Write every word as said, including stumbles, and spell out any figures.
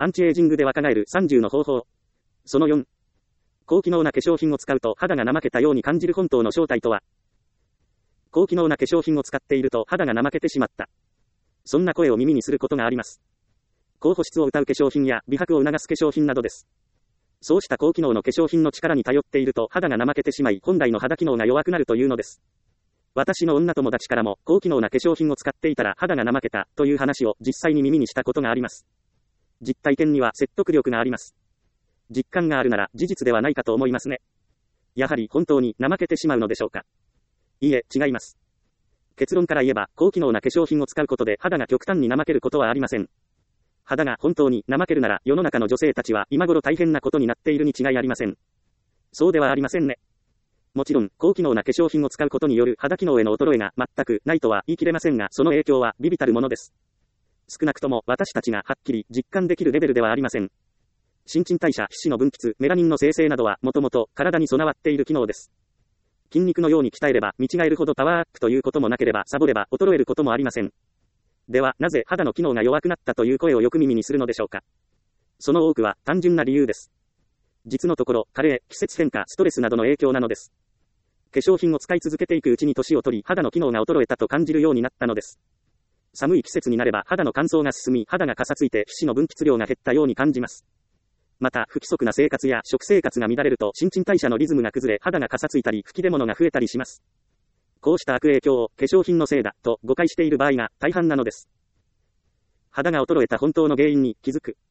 アンチエイジングで若返るさんじゅうの方法。そのよん。高機能な化粧品を使うと肌が怠けたように感じる本当の正体とは。高機能な化粧品を使っていると肌が怠けてしまった。そんな声を耳にすることがあります。高保湿を謳う化粧品や美白を促す化粧品などです。そうした高機能の化粧品の力に頼っていると肌が怠けてしまい本来の肌機能が弱くなるというのです。私の女友達からも高機能な化粧品を使っていたら肌が怠けたという話を実際に耳にしたことがあります。実体験には説得力があります。実感があるなら事実ではないかと思いますね。やはり本当に怠けてしまうのでしょうか。いいえ、違います。結論から言えば高機能な化粧品を使うことで肌が極端に怠けることはありません。肌が本当に怠けるなら世の中の女性たちは今頃大変なことになっているに違いありません。そうではありませんね。もちろん高機能な化粧品を使うことによる肌機能への衰えが全くないとは言い切れませんが、その影響は微々たるものです。少なくとも私たちがはっきり実感できるレベルではありません。新陳代謝、皮脂の分泌、メラニンの生成などはもともと体に備わっている機能です。筋肉のように鍛えれば見違えるほどパワーアップということもなければサボれば衰えることもありません。ではなぜ肌の機能が弱くなったという声をよく耳にするのでしょうか。その多くは単純な理由です。実のところ加齢、季節変化、ストレスなどの影響なのです。化粧品を使い続けていくうちに年を取り肌の機能が衰えたと感じるようになったのです。寒い季節になれば肌の乾燥が進み肌がかさついて皮脂の分泌量が減ったように感じます。また不規則な生活や食生活が乱れると新陳代謝のリズムが崩れ肌がかさついたり吹き出物が増えたりします。こうした悪影響を化粧品のせいだと誤解している場合が大半なのです。肌が衰えた本当の原因に気づく。